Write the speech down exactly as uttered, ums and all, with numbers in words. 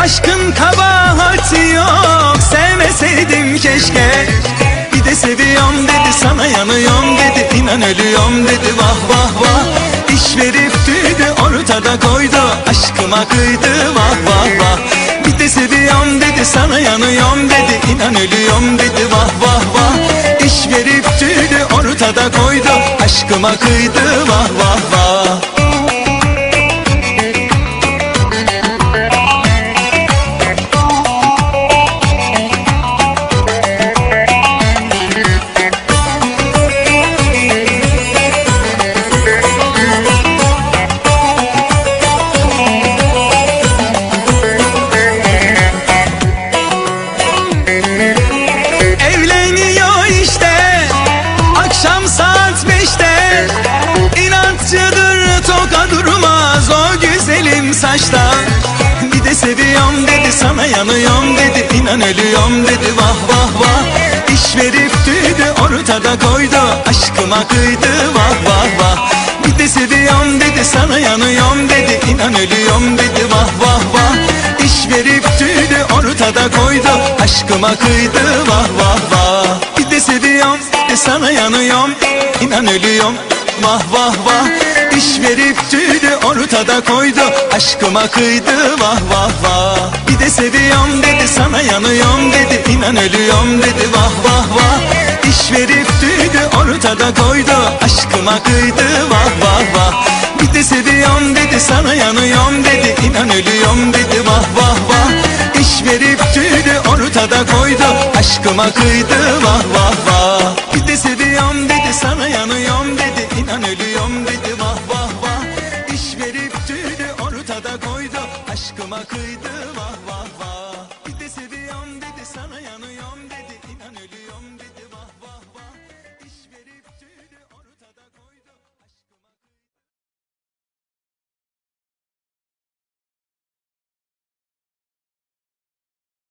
Aşkın kabahati yok, sevmeseydim keşke. Bir de seviyorum dedi, sana yanıyorum dedi, inan ölüyorum dedi, vah vah vah. İş verip tüydü ortada koydu, aşkıma kıydı, vah vah vah. Bir de seviyorum dedi, sana yanıyorum dedi, inan ölüyorum dedi, vah vah vah. İş verip tüydü ortada koydu, aşkıma kıydı, vah vah vah. Saçta. Bir de seviyorum dedi, sana yanıyorum dedi, inan ölüyorum dedi, vah vah vah. İş verip tüydü ortada koydu, aşkıma kıydı, vah vah vah. Bir de seviyorum dedi, sana yanıyorum dedi, inan ölüyorum dedi, vah vah vah. İş verip tüydü ortada koydu, aşkıma kıydı, vah vah vah. Bir de seviyorum dedi, sana yanıyorum, inan ölüyorum, vah vah vah. İş verip tüydü ortada koydu, aşkıma kıydı, vah vah vah. Bir de seviyorum dedi, sana yanıyorum dedi, inan ölüyorum dedi, vah vah vah. İş verip tüydü ortada koydu, aşkıma kıydı, vah vah vah. Bir de seviyorum dedi, sana yanıyorum dedi, inan ölüyorum dedi, vah vah vah. İş verip tüydü ortada koydu, aşkıma kıydı, vah vah vah. Bir de seviyorum dedi, sana yanıyorum dedi, inan ölüyorum dedi, vah vah vah. İş verip tüydü ortada koydu, aşkıma kıydı, vah vah.